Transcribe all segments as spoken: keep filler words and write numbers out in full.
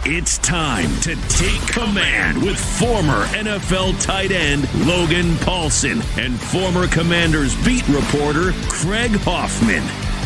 It's time to take command with former N F L tight end Logan Paulsen and former Commanders beat reporter Craig Hoffman.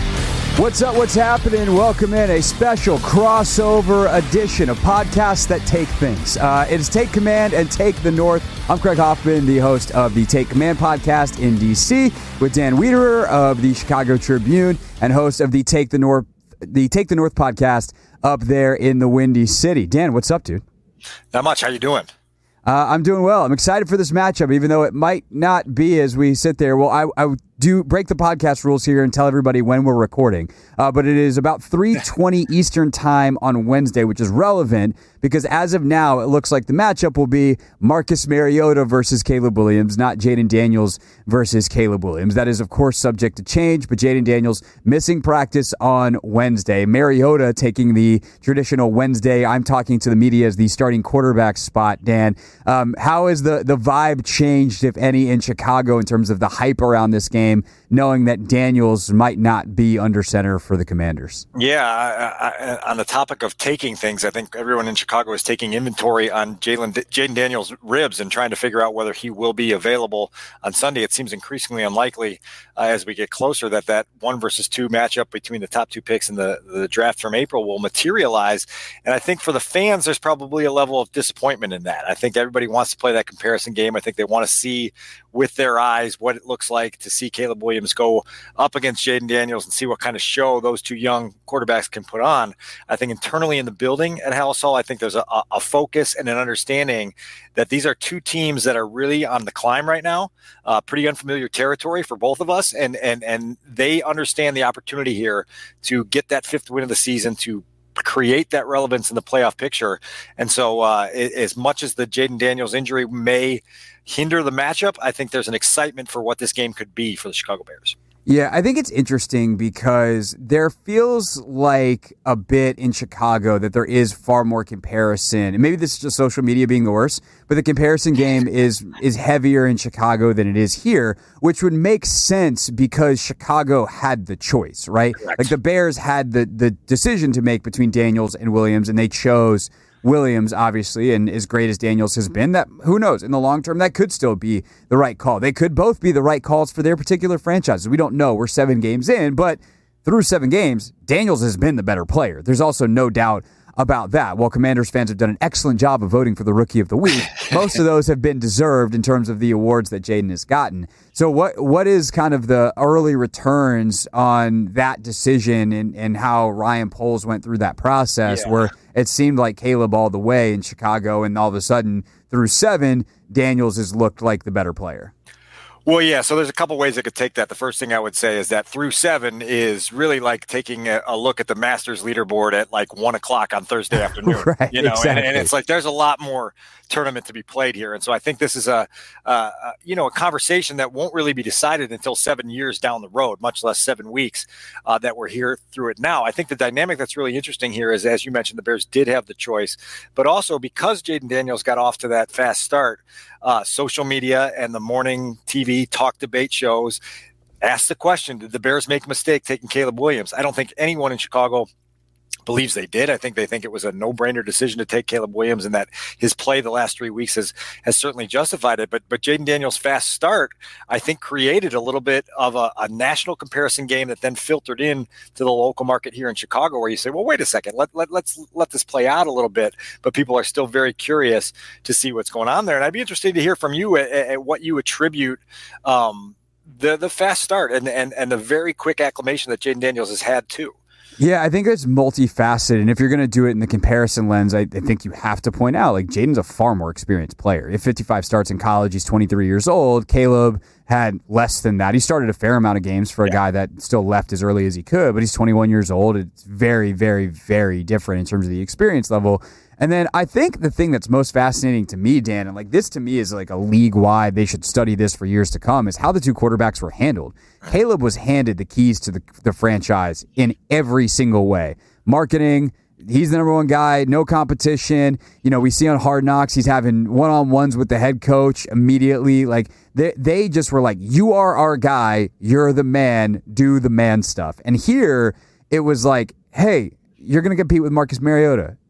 What's up? What's happening? Welcome in a special crossover edition of podcasts that take things. Uh, it's Take Command and Take the North. I'm Craig Hoffman, the host of the Take Command podcast in D C, with Dan Wiederer of the Chicago Tribune and host of the Take the North, the Take the North podcast up there in the Windy City. Dan, what's up, dude? Not much. How you doing? Uh, I'm doing well. I'm excited for this matchup, even though it might not be as we sit there. Well, I, I do break the podcast rules here and tell everybody when we're recording. Uh, but it is about three twenty Eastern time on Wednesday, which is relevant because as of now, it looks like the matchup will be Marcus Mariota versus Caleb Williams, not Jayden Daniels versus Caleb Williams. That is, of course, subject to change, but Jayden Daniels missing practice on Wednesday. Mariota taking the traditional Wednesday, I'm talking to the media, as the starting quarterback spot. Dan, um, how has the, the vibe changed, if any, in Chicago in terms of the hype around this game, knowing that Daniels might not be under center for the Commanders? Yeah, I, I, on the topic of taking things, I think everyone in Chicago is taking inventory on Jalen Jayden Daniels' ribs and trying to figure out whether he will be available on Sunday. It seems increasingly unlikely uh, as we get closer that that one versus two matchup between the top two picks in the, the draft from April will materialize. And I think for the fans, there's probably a level of disappointment in that. I think everybody wants to play that comparison game. I think they want to see with their eyes what it looks like to see Caleb Williams go up against Jayden Daniels and see what kind of show those two young quarterbacks can put on. I think internally in the building at Halas Hall, I think there's a, a focus and an understanding that these are two teams that are really on the climb right now, uh, pretty unfamiliar territory for both of us, and and and they understand the opportunity here to get that fifth win of the season, to create that relevance in the playoff picture. And so uh, as much as the Jayden Daniels injury may hinder the matchup, I think there's an excitement for what this game could be for the Chicago Bears. Yeah, I think it's interesting because there feels like a bit in Chicago that there is far more comparison. And maybe this is just social media being the worst, but the comparison game is is heavier in Chicago than it is here, which would make sense because Chicago had the choice, right? Correct. Like the Bears had the, the decision to make between Daniels and Williams, and they chose Williams, obviously, and as great as Daniels has been, that who knows, in the long term, that could still be the right call. They could both be the right calls for their particular franchises. We don't know. We're seven games in, but through seven games, Daniels has been the better player. There's also no doubt about that. While Commanders fans have done an excellent job of voting for the Rookie of the Week, most of those have been deserved in terms of the awards that Jayden has gotten. So what what is kind of the early returns on that decision and, and how Ryan Poles went through that process yeah. where it seemed like Caleb all the way in Chicago, and all of a sudden through seven, Daniels has looked like the better player? Well, yeah, so there's a couple ways I could take that. The first thing I would say is that through seven is really like taking a, a look at the Masters leaderboard at like one o'clock on Thursday afternoon. Right, you know, exactly. and, and it's like there's a lot more tournament to be played here. And so I think this is a, uh, uh, you know, a conversation that won't really be decided until seven years down the road, much less seven weeks uh, that we're here through it now. I think the dynamic that's really interesting here is, as you mentioned, the Bears did have the choice, but also because Jayden Daniels got off to that fast start, uh, social media and the morning T V talk debate shows asked the question, did the Bears make a mistake taking Caleb Williams? I don't think anyone in Chicago believes they did. I think they think it was a no-brainer decision to take Caleb Williams, and that his play the last three weeks has has certainly justified it. But but Jayden Daniels' fast start, I think, created a little bit of a, a national comparison game that then filtered in to the local market here in Chicago, where you say, well, wait a second, let, let, let's let this play out a little bit. But people are still very curious to see what's going on there. And I'd be interested to hear from you at, at what you attribute um, the the fast start and, and, and the very quick acclimation that Jayden Daniels has had too. Yeah, I think it's multifaceted, and if you're going to do it in the comparison lens, I, I think you have to point out, like, Jayden's a far more experienced player. He had fifty-five starts in college. He's twenty-three years old. Caleb had less than that. He started a fair amount of games for a yeah. guy that still left as early as he could, but he's twenty-one years old. It's very, very, very different in terms of the experience level. And then I think the thing that's most fascinating to me, Dan, and like this to me is like a league-wide, they should study this for years to come, is how the two quarterbacks were handled. Caleb was handed the keys to the, the franchise in every single way. Marketing, he's the number one guy, no competition. You know, we see on Hard Knocks, he's having one-on-ones with the head coach immediately. Like, they, they just were like, you are our guy, you're the man, do the man stuff. And here, it was like, hey, you're going to compete with Marcus Mariota.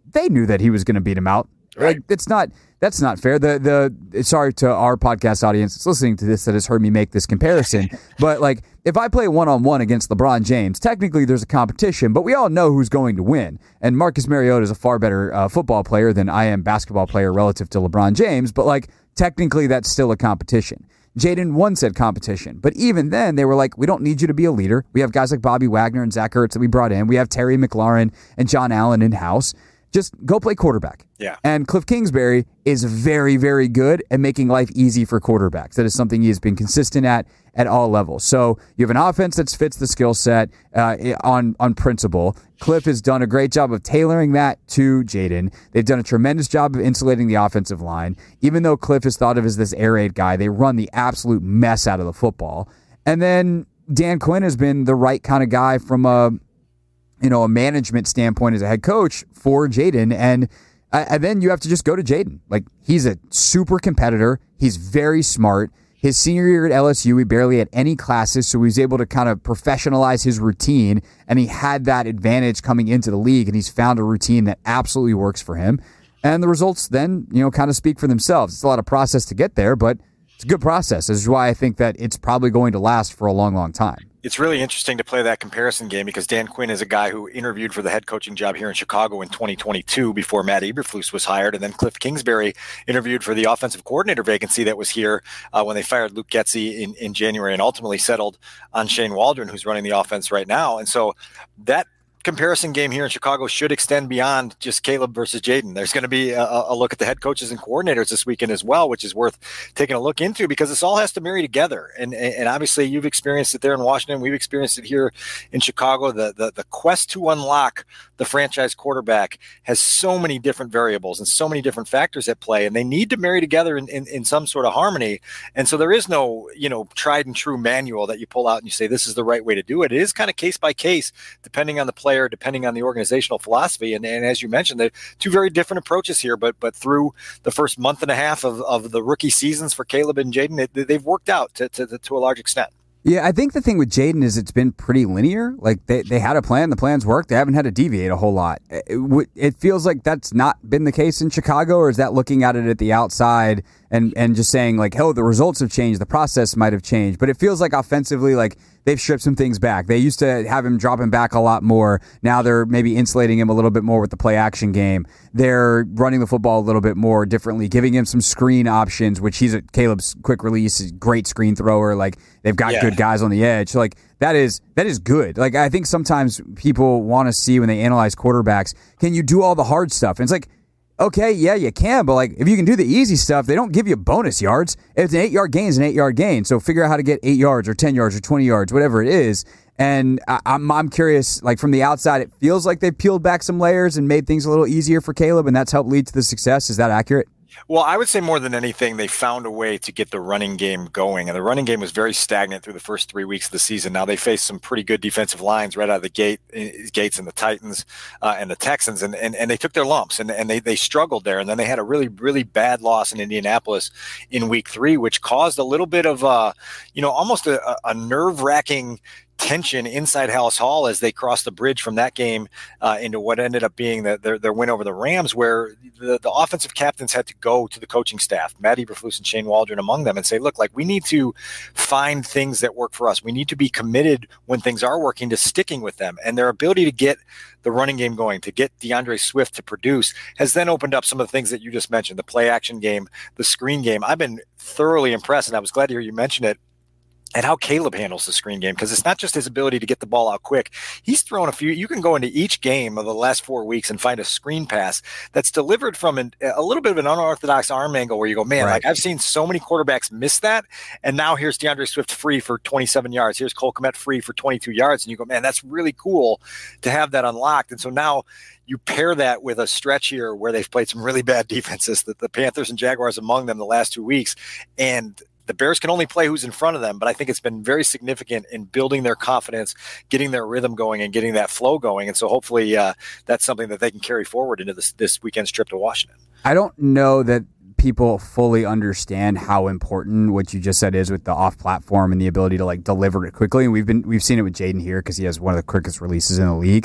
they knew that he was going to beat him out. Right. Like, it's not that's not fair. The the sorry to our podcast audience that's listening to this that has heard me make this comparison, but like if I play one on one against LeBron James, technically there's a competition, but we all know who's going to win. And Marcus Mariota is a far better uh, football player than I am basketball player relative to LeBron James, but like technically that's still a competition. Jaden won said competition, but even then they were like, we don't need you to be a leader. We have guys like Bobby Wagner and Zach Ertz that we brought in. We have Terry McLaurin and John Allen in house. Just go play quarterback. Yeah. And Cliff Kingsbury is very, very good at making life easy for quarterbacks. That is something he has been consistent at at all levels. So you have an offense that fits the skill set uh, on, on principle. Cliff has done a great job of tailoring that to Jaden. They've done a tremendous job of insulating the offensive line. Even though Cliff is thought of as this air raid guy, they run the absolute mess out of the football. And then Dan Quinn has been the right kind of guy from a you know, a management standpoint as a head coach for Jaden. And, uh, and then you have to just go to Jaden. Like, he's a super competitor. He's very smart. His senior year at L S U, he barely had any classes, so he was able to kind of professionalize his routine, and he had that advantage coming into the league, and he's found a routine that absolutely works for him. And the results then, you know, kind of speak for themselves. It's a lot of process to get there, but it's a good process. This is why I think that it's probably going to last for a long, long time. It's really interesting to play that comparison game because Dan Quinn is a guy who interviewed for the head coaching job here in Chicago in twenty twenty-two before Matt Eberflus was hired. And then Cliff Kingsbury interviewed for the offensive coordinator vacancy that was here uh, when they fired Luke Getsy in, in January and ultimately settled on Shane Waldron, who's running the offense right now. And so that comparison game here in Chicago should extend beyond just Caleb versus Jaden. There's going to be a, a look at the head coaches and coordinators this weekend as well, which is worth taking a look into because this all has to marry together. And and obviously you've experienced it there in Washington. We've experienced it here in Chicago. The, the, the quest to unlock the franchise quarterback has so many different variables and so many different factors at play, and they need to marry together in, in, in some sort of harmony. And so there is no, you know, tried and true manual that you pull out and you say, this is the right way to do it. It is kind of case by case, depending on the player, depending on the organizational philosophy. And, and as you mentioned, there are two very different approaches here, but but through the first month and a half of, of the rookie seasons for Caleb and Jaden, it, they've worked out to, to, to a large extent. Yeah, I think the thing with Jaden is it's been pretty linear. Like, they, they had a plan, the plans worked, they haven't had to deviate a whole lot. It, it feels like that's not been the case in Chicago, or is that looking at it at the outside and, and just saying, like, oh, the results have changed, the process might have changed. But it feels like offensively, like, they've stripped some things back. They used to have him dropping back a lot more. Now they're maybe insulating him a little bit more with the play action game. They're running the football a little bit more differently, giving him some screen options, which he's a Caleb's quick release, is great screen thrower. Like, they've got yeah. good guys on the edge. So, like, that is that is good. Like, I think sometimes people want to see when they analyze quarterbacks, can you do all the hard stuff? And it's like, okay, yeah, you can, but like if you can do the easy stuff, they don't give you bonus yards. If it's an eight-yard gain, it's an eight-yard gain. So figure out how to get eight yards or ten yards or twenty yards, whatever it is. And I, I'm I'm curious, like from the outside, it feels like they've peeled back some layers and made things a little easier for Caleb, and that's helped lead to the success. Is that accurate? Well, I would say more than anything, they found a way to get the running game going. And the running game was very stagnant through the first three weeks of the season. Now they faced some pretty good defensive lines right out of the gate, gates and the Titans uh, and the Texans. And, and, and they took their lumps and, and they, they struggled there. And then they had a really, really bad loss in Indianapolis in week three, which caused a little bit of, uh, you know, almost a, a nerve-wracking tension inside Halas Hall as they crossed the bridge from that game uh, into what ended up being the, their, their win over the Rams, where the, the offensive captains had to go to the coaching staff, Matt Eberflus and Shane Waldron among them, and say, look, like we need to find things that work for us. We need to be committed when things are working to sticking with them. And their ability to get the running game going, to get DeAndre Swift to produce, has then opened up some of the things that you just mentioned, the play action game, the screen game. I've been thoroughly impressed, and I was glad to hear you mention it, and how Caleb handles the screen game, because it's not just his ability to get the ball out quick. He's thrown a few. You can go into each game of the last four weeks and find a screen pass that's delivered from an, a little bit of an unorthodox arm angle where you go, man, right. like I've seen so many quarterbacks miss that. And now here's DeAndre Swift free for twenty-seven yards. Here's Cole Kmet free for twenty-two yards. And you go, man, that's really cool to have that unlocked. And so now you pair that with a stretch here where they've played some really bad defenses, the, the Panthers and Jaguars among them the last two weeks. And the Bears can only play who's in front of them, but I think it's been very significant in building their confidence, getting their rhythm going, and getting that flow going. And so hopefully uh, that's something that they can carry forward into this, this weekend's trip to Washington. I don't know that people fully understand how important what you just said is with the off-platform and the ability to like deliver it quickly. And we've been we've seen it with Jaden here because he has one of the quickest releases in the league.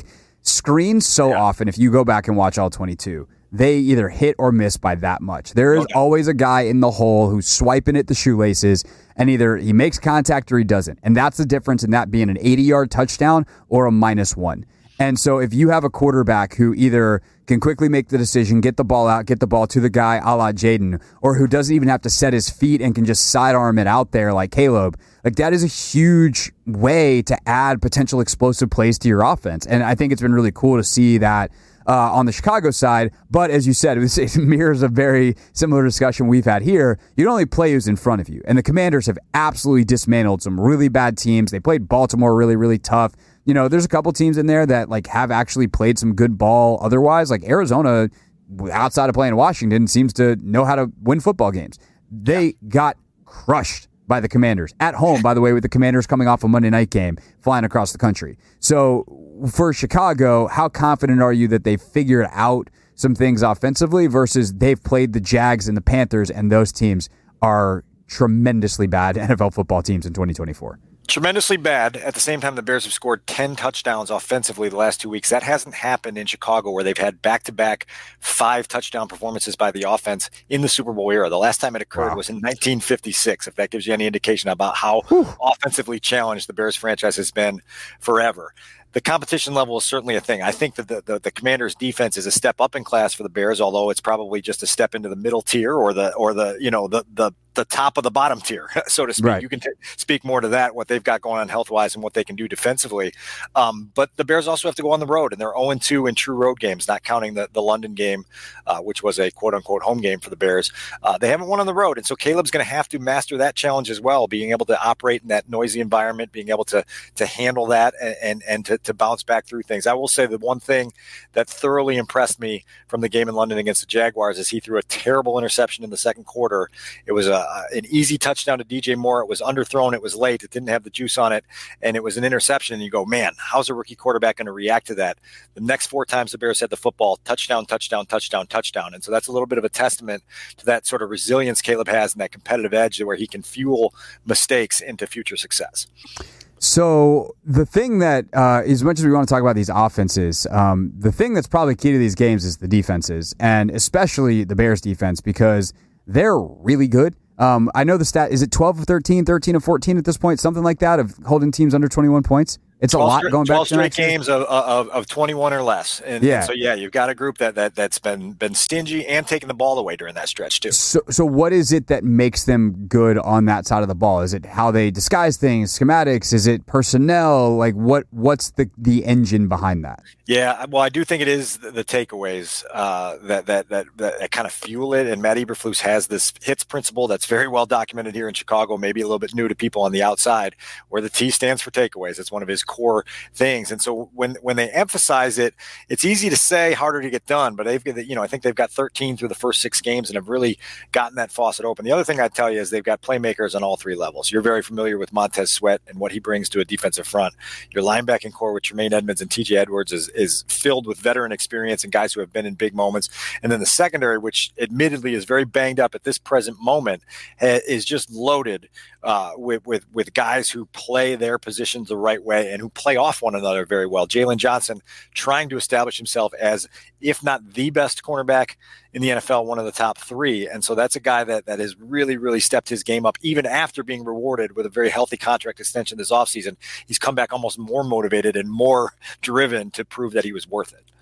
screens so yeah. often, if you go back and watch all twenty-two, they either hit or miss by that much. There is okay. always a guy in the hole who's swiping at the shoelaces, and either he makes contact or he doesn't. And that's the difference in that being an eighty-yard touchdown or a minus one. And so if you have a quarterback who either can quickly make the decision, get the ball out, get the ball to the guy a la Jayden, or who doesn't even have to set his feet and can just sidearm it out there like Caleb, like that is a huge way to add potential explosive plays to your offense. And I think it's been really cool to see that Uh, on the Chicago side, but as you said, it, was, it mirrors a very similar discussion we've had here. You don't only play who's in front of you, and the Commanders have absolutely dismantled some really bad teams. They played Baltimore really, really tough. You know, there's a couple teams in there that like have actually played some good ball otherwise. Like Arizona, outside of playing Washington, seems to know how to win football games. They yeah. got crushed by the Commanders at home, by the way, with the Commanders coming off a Monday night game, flying across the country. So for Chicago, how confident are you that they figured out some things offensively versus they've played the Jags and the Panthers, and those teams are tremendously bad N F L football teams in twenty twenty-four? Tremendously bad. At the same time, the Bears have scored ten touchdowns offensively the last two weeks. That hasn't happened in Chicago, where they've had back-to-back five touchdown performances by the offense in the Super Bowl era. The last time it occurred wow. was in nineteen fifty-six, if that gives you any indication about how Whew. offensively challenged the Bears franchise has been forever. The competition level is certainly a thing. I think that the, the, the Commanders' defense is a step up in class for the Bears, although it's probably just a step into the middle tier or the or the you know the the the top of the bottom tier, so to speak. Right. You can t- speak more to that, what they've got going on health-wise and what they can do defensively. Um, but the Bears also have to go on the road, and they're oh and two in true road games, not counting the, the London game, uh, which was a quote-unquote home game for the Bears. Uh, they haven't won on the road, and so Caleb's going to have to master that challenge as well, being able to operate in that noisy environment, being able to to handle that and and, and to, to bounce back through things. I will say the one thing that thoroughly impressed me from the game in London against the Jaguars is he threw a terrible interception in the second quarter. It was a Uh, an easy touchdown to D J Moore. It was underthrown. It was late. It didn't have the juice on it, and it was an interception. And you go, man, how's a rookie quarterback going to react to that? The next four times the Bears had the football, touchdown, touchdown, touchdown, touchdown. And so that's a little bit of a testament to that sort of resilience Caleb has and that competitive edge where he can fuel mistakes into future success. So the thing that, uh, as much as we want to talk about these offenses, um, the thing that's probably key to these games is the defenses, and especially the Bears defense, because they're really good. Um, I know the stat, is it twelve of thirteen, thirteen of fourteen at this point, something like that, of holding teams under twenty-one points? It's a lot straight, going back twelve to straight games of, of of twenty-one or less. And, yeah. and so, yeah, you've got a group that, that, that's been been stingy and taking the ball away during that stretch, too. So, so what is it that makes them good on that side of the ball? Is it how they disguise things, schematics? Is it personnel? Like, what what's the, the engine behind that? Yeah, well, I do think it is the, the takeaways uh, that, that, that, that, that kind of fuel it. And Matt Eberflus has this hits principle that's very well documented here in Chicago, maybe a little bit new to people on the outside, where the T stands for takeaways. It's one of his core things. And so when, when they emphasize it, it's easy to say, harder to get done. But they've got, you know, I think they've got thirteen through the first six games and have really gotten that faucet open. The other thing I'd tell you is they've got playmakers on all three levels. You're very familiar with Montez Sweat and what he brings to a defensive front. Your linebacking core with Tremaine Edmonds and T J Edwards is, is filled with veteran experience and guys who have been in big moments. And then the secondary, which admittedly is very banged up at this present moment, ha- is just loaded uh, with, with, with guys who play their positions the right way and who play off one another very well. Jalen Johnson trying to establish himself as, if not the best cornerback in the N F L, one of the top three. And so that's a guy that, that has really, really stepped his game up, even after being rewarded with a very healthy contract extension this offseason. He's come back almost more motivated and more driven to prove that he was worth it.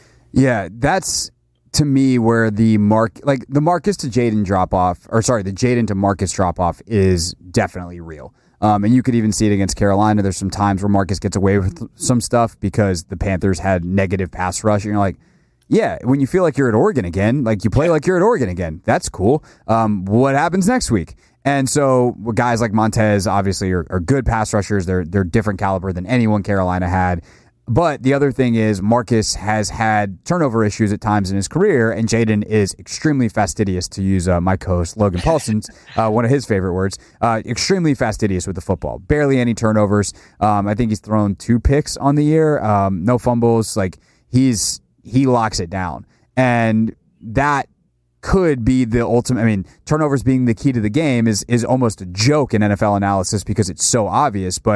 Yeah, that's to me where the mark, like the Marcus to Jayden drop off, or sorry, the Jayden to Marcus drop off is definitely real. Um, and you could even see it against Carolina. There's some times where Marcus gets away with some stuff because the Panthers had negative pass rush. And you're like, yeah, when you feel like you're at Oregon again, like you play like you're at Oregon again, that's cool. Um, what happens next week? And so guys like Montez obviously are, are good pass rushers. They're they're different caliber than anyone Carolina had. But the other thing is Marcus has had turnover issues at times in his career, and Jayden is extremely fastidious, to use uh, my co-host Logan Paulson's, uh, one of his favorite words, uh, extremely fastidious with the football. Barely any turnovers. Um, I think he's thrown two picks on the year, um, no fumbles. Like he's he locks it down. And that could be the ultimate. I mean, turnovers being the key to the game is is almost a joke in N F L analysis because it's so obvious, but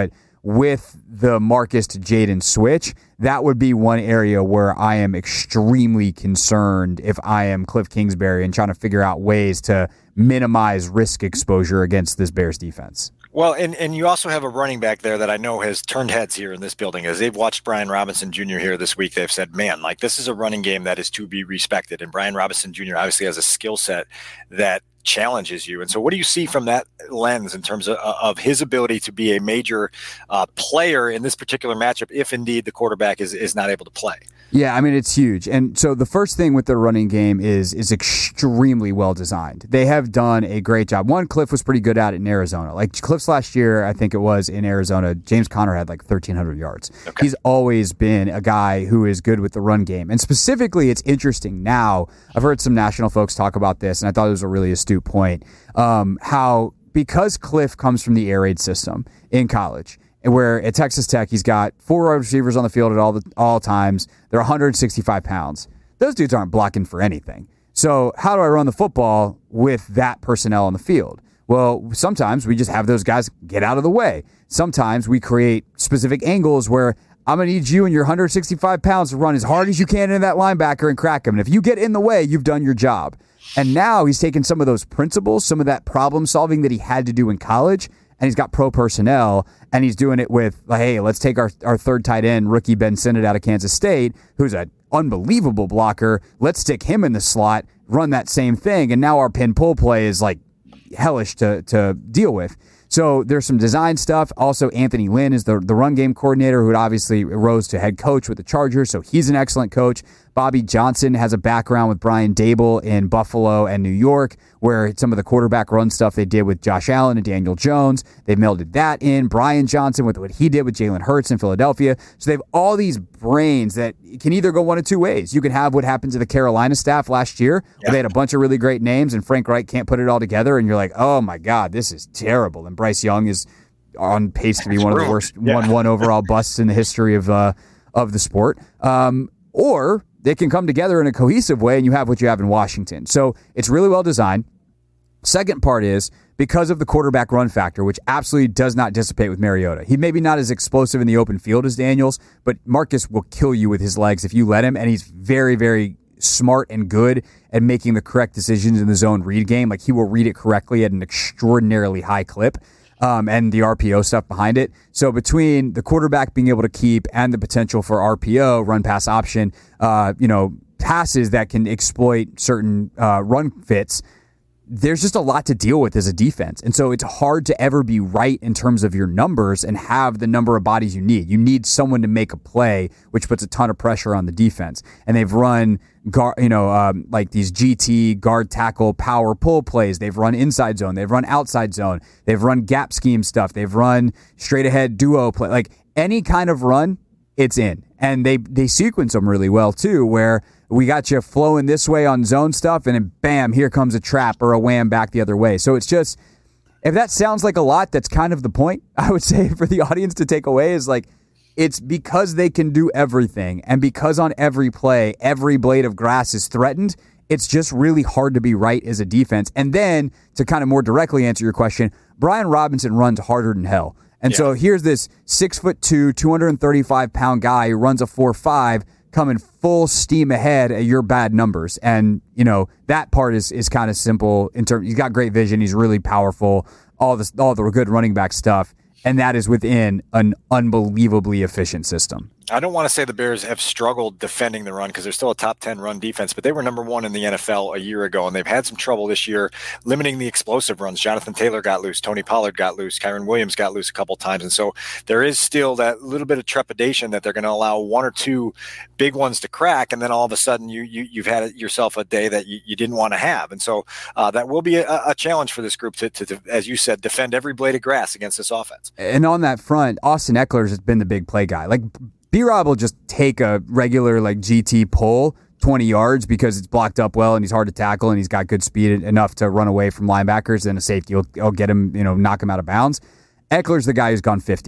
with the Marcus to Jaden switch, that would be one area where I am extremely concerned if I am Cliff Kingsbury and trying to figure out ways to minimize risk exposure against this Bears defense. Well, and, and you also have a running back there that I know has turned heads here in this building. As they've watched Brian Robinson Junior here this week, they've said, man, like this is a running game that is to be respected. And Brian Robinson Junior obviously has a skill set that challenges you. And so what do you see from that lens in terms of, of his ability to be a major uh, player in this particular matchup if indeed the quarterback is, is not able to play? Yeah, I mean, it's huge. And so the first thing with their running game is is extremely well designed. They have done a great job. One, Cliff was pretty good at it in Arizona. Like Cliff's last year, I think it was in Arizona, James Conner had like thirteen hundred yards. Okay. He's always been a guy who is good with the run game. And specifically, it's interesting now. I've heard some national folks talk about this, and I thought it was a really astute point. Um, how because Cliff comes from the air raid system in college, where at Texas Tech, he's got four wide receivers on the field at all the, all times. They're one hundred sixty-five pounds. Those dudes aren't blocking for anything. So how do I run the football with that personnel on the field? Well, sometimes we just have those guys get out of the way. Sometimes we create specific angles where I'm going to need you and your one hundred sixty-five pounds to run as hard as you can into that linebacker and crack him. And if you get in the way, you've done your job. And now he's taken some of those principles, some of that problem solving that he had to do in college, and he's got pro personnel, and he's doing it with, like, hey, let's take our, our third tight end, rookie Ben Sinnott out of Kansas State, who's an unbelievable blocker. Let's stick him in the slot, run that same thing, and now our pin-pull play is, like, hellish to to deal with. So there's some design stuff. Also, Anthony Lynn is the, the run game coordinator who obviously rose to head coach with the Chargers, so he's an excellent coach. Bobby Johnson has a background with Brian Dable in Buffalo and New York, where some of the quarterback run stuff they did with Josh Allen and Daniel Jones, they've melded that in. Brian Johnson with what he did with Jalen Hurts in Philadelphia. So they have all these brains that can either go one of two ways. You can have what happened to the Carolina staff last year, yeah. where they had a bunch of really great names and Frank Reich can't put it all together, and you're like, oh my God, this is terrible. And Bryce Young is on pace to be That's one ruined. of the worst yeah. one one overall busts in the history of uh, of the sport. Um, or they can come together in a cohesive way, and you have what you have in Washington. So it's really well designed. Second part is, because of the quarterback run factor, which absolutely does not dissipate with Mariota. He may be not as explosive in the open field as Daniels, but Marcus will kill you with his legs if you let him, and he's very, very smart and good at making the correct decisions in the zone read game. Like, he will read it correctly at an extraordinarily high clip. Um, and the R P O stuff behind it. So between the quarterback being able to keep and the potential for R P O, run pass option, uh, you know, passes that can exploit certain uh, run fits, there's just a lot to deal with as a defense. And so it's hard to ever be right in terms of your numbers and have the number of bodies you need. You need someone to make a play, which puts a ton of pressure on the defense. And they've run, guard, you know, um, like these G T, guard, tackle, power, pull plays. They've run inside zone. They've run outside zone. They've run gap scheme stuff. They've run straight ahead duo play. Like any kind of run, it's in. And they, they sequence them really well too, where we got you flowing this way on zone stuff, and then bam, here comes a trap or a wham back the other way. So it's just, if that sounds like a lot, that's kind of the point, I would say, for the audience to take away is like, it's because they can do everything, and because on every play, every blade of grass is threatened, it's just really hard to be right as a defense. And then, to kind of more directly answer your question, Brian Robinson runs harder than hell. And yeah. so here's this six foot two, two hundred thirty-five pound guy who runs a four five, coming full steam ahead at your bad numbers. And, you know, that part is is kind of simple in terms, he's got great vision, he's really powerful, all this all the good running back stuff, and that is within an unbelievably efficient system. I don't want to say the Bears have struggled defending the run because they're still a top ten run defense, but they were number one in the N F L a year ago, and they've had some trouble this year limiting the explosive runs. Jonathan Taylor got loose. Tony Pollard got loose. Kyron Williams got loose a couple times. And so there is still that little bit of trepidation that they're going to allow one or two big ones to crack, and then all of a sudden you, you, you've had yourself a day that you, you didn't want to have. And so uh, that will be a, a challenge for this group to, to, to, as you said, defend every blade of grass against this offense. And on that front, Austin Eckler has been the big play guy. Like, B-Rob will just take a regular like G T pull twenty yards because it's blocked up well and he's hard to tackle and he's got good speed enough to run away from linebackers, and a safety will, will get him, you know, knock him out of bounds. Eckler's the guy who's gone fifty.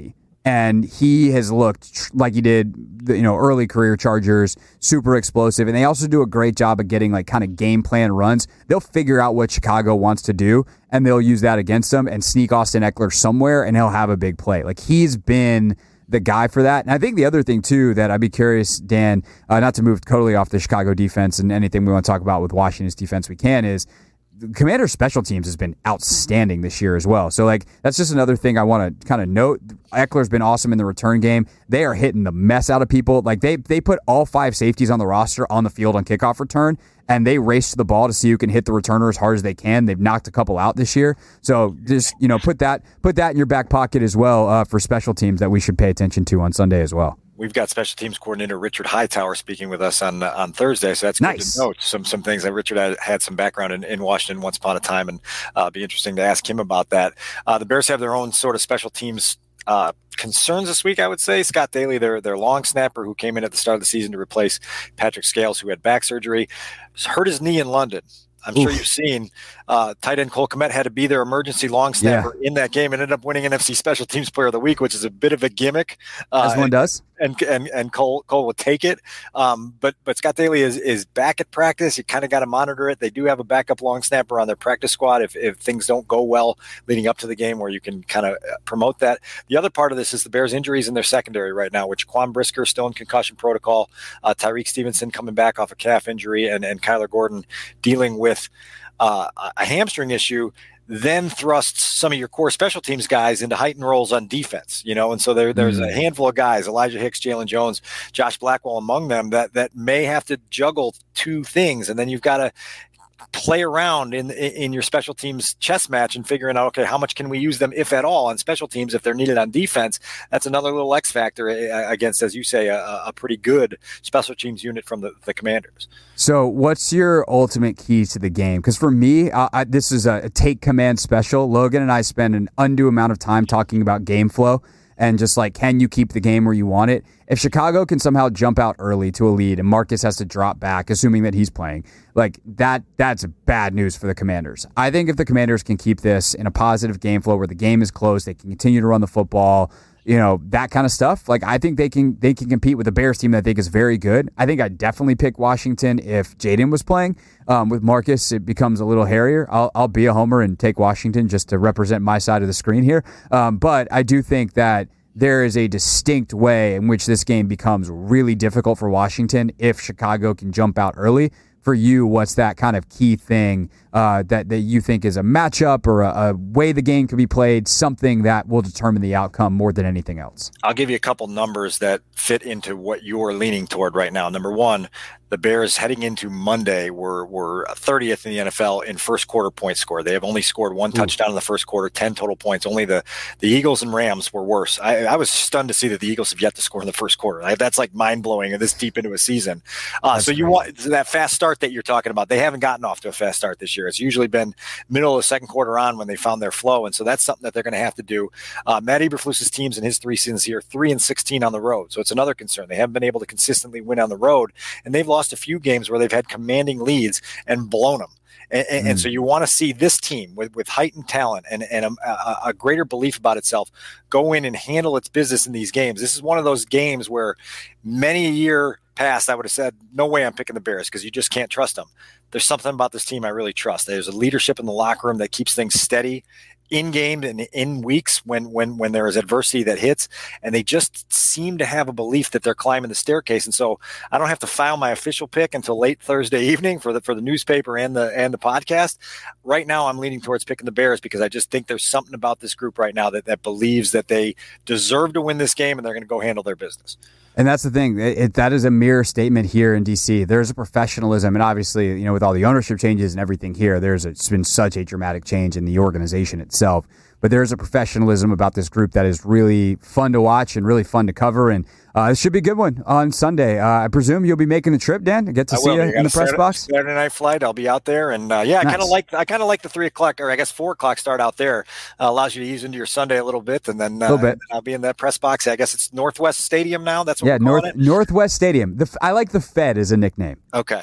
And he has looked tr- like he did, you know, early career Chargers, super explosive. And they also do a great job of getting like kind of game plan runs. They'll figure out what Chicago wants to do, and they'll use that against them and sneak Austin Eckler somewhere, and he'll have a big play. Like, he's been the guy for that. And I think the other thing, too, that I'd be curious, Dan, uh, not to move totally off the Chicago defense and anything we want to talk about with Washington's defense we can, is the Commanders' special teams has been outstanding this year as well. So, like, that's just another thing I want to kind of note. Eckler's been awesome in the return game. They are hitting the mess out of people. Like, they they put all five safeties on the roster on the field on kickoff return, and they race to the ball to see who can hit the returner as hard as they can. They've knocked a couple out this year. So, just, you know, put that put that in your back pocket as well uh, for special teams that we should pay attention to on Sunday as well. We've got special teams coordinator Richard Hightower speaking with us on uh, on Thursday, so that's nice. Good to note. Some some things that Richard had, had some background in, in Washington once upon a time, and uh, be interesting to ask him about that. Uh, the Bears have their own sort of special teams uh, concerns this week, I would say. Scott Daly, their their long snapper who came in at the start of the season to replace Patrick Scales, who had back surgery, hurt his knee in London. I'm Oof. sure you've seen uh, tight end Cole Kmet had to be their emergency long snapper yeah. in that game and ended up winning N F C Special Teams Player of the Week, which is a bit of a gimmick. Uh, As one does. And and and Cole Cole will take it. Um, but but Scott Daly is is back at practice. You kind of got to monitor it. They do have a backup long snapper on their practice squad if if things don't go well leading up to the game, where you can kind of promote that. The other part of this is the Bears' injuries in their secondary right now, which Quan Brisker still in concussion protocol, uh, Tyreek Stevenson coming back off a calf injury, and and Kyler Gordon dealing with uh, a hamstring issue. Then thrusts some of your core special teams guys into heightened roles on defense, you know, and so there, there's mm. a handful of guys, Elijah Hicks, Jalen Jones, Josh Blackwell among them, that that may have to juggle two things, and then you've got to play around in in your special teams chess match and figuring out, okay, how much can we use them, if at all, on special teams if they're needed on defense. That's another little X factor against, as you say, a, a pretty good special teams unit from the, the Commanders. So what's your ultimate key to the game? Because for me, uh, I, this is a, a take command special. Logan and I spend an undue amount of time talking about game flow and just like, can you keep the game where you want it? If Chicago can somehow jump out early to a lead and Marcus has to drop back, assuming that he's playing, like that, that's bad news for the Commanders. I think if the Commanders can keep this in a positive game flow where the game is close, they can continue to run the football, you know, that kind of stuff. Like, I think they can they can compete with the Bears team that I think is very good. I think I'd definitely pick Washington if Jaden was playing. Um, with Marcus, it becomes a little hairier. I'll, I'll be a homer and take Washington just to represent my side of the screen here. Um, but I do think that there is a distinct way in which this game becomes really difficult for Washington if Chicago can jump out early. For you, what's that kind of key thing uh, that, that you think is a matchup or a, a way the game can be played, something that will determine the outcome more than anything else? I'll give you a couple numbers that fit into what you're leaning toward right now. Number one, the Bears heading into Monday were were thirtieth in the N F L in first quarter points scored. They have only scored one touchdown Ooh. in the first quarter, ten total points. Only the, the Eagles and Rams were worse. I, I was stunned to see that the Eagles have yet to score in the first quarter. I, that's like mind-blowing and this deep into a season. Uh, so you want that fast start that you're talking about. They haven't gotten off to a fast start this year. It's usually been middle of the second quarter on when they found their flow, and so that's something that they're going to have to do. Uh, Matt Eberflus's teams in his three seasons here, three and sixteen on the road. So it's another concern. They haven't been able to consistently win on the road, and they've lost a few games where they've had commanding leads and blown them. And, and, mm. and so you want to see this team with, with heightened talent and, and a, a, a greater belief about itself go in and handle its business in these games. This is one of those games where many a year past I would have said, no way I'm picking the Bears because you just can't trust them. There's something about this team I really trust. There's a leadership in the locker room that keeps things steady in game and in weeks when when when there is adversity that hits, and they just seem to have a belief that they're climbing the staircase. And so I don't have to file my official pick until late Thursday evening for the for the newspaper and the and the podcast. Right now I'm leaning towards picking the Bears because I just think there's something about this group right now that, that believes that they deserve to win this game and they're going to go handle their business. And that's the thing. It, it, that is a mirror statement here in D C. There's a professionalism, and obviously, you know, with all the ownership changes and everything here, there's a, it's been such a dramatic change in the organization itself. But there's a professionalism about this group that is really fun to watch and really fun to cover. And uh, it should be a good one on Sunday. Uh, I presume you'll be making the trip, Dan, to get to I see will. you in the press Saturday, box. Saturday night flight, I'll be out there, and uh, yeah, I nice. kind of like I kind of like the three o'clock or I guess four o'clock start out there. Uh, allows you to ease into your Sunday a little bit, and then uh, little bit. I'll be in that press box. I guess it's Northwest Stadium now. That's what yeah, we're calling North it. Northwest Stadium. The I like the Fed as a nickname. Okay.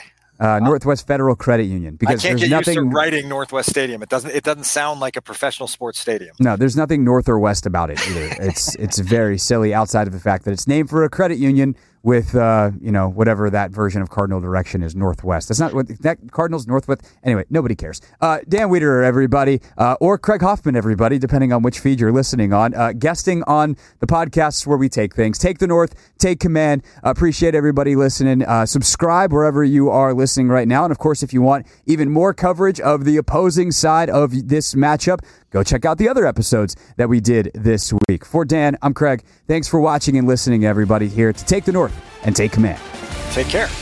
Uh, Northwest Federal Credit Union. Because I can't there's get nothing, used to writing Northwest Stadium. It doesn't. It doesn't sound like a professional sports stadium. No, there's nothing north or west about it either. It's it's very silly outside of the fact that it's named for a credit union with uh, you know, whatever that version of cardinal direction is, northwest. That's not what that Cardinals northwest. Anyway, nobody cares. Uh, Dan Wiederer, everybody, uh, or Craig Hoffman, everybody, depending on which feed you're listening on, uh, guesting on the podcasts where we take things. Take the North, take command. Uh, appreciate everybody listening. Uh, subscribe wherever you are listening right now, and of course, if you want even more coverage of the opposing side of this matchup, go check out the other episodes that we did this week. For Dan, I'm Craig. Thanks for watching and listening, everybody, here to Take the North and take command. Take care.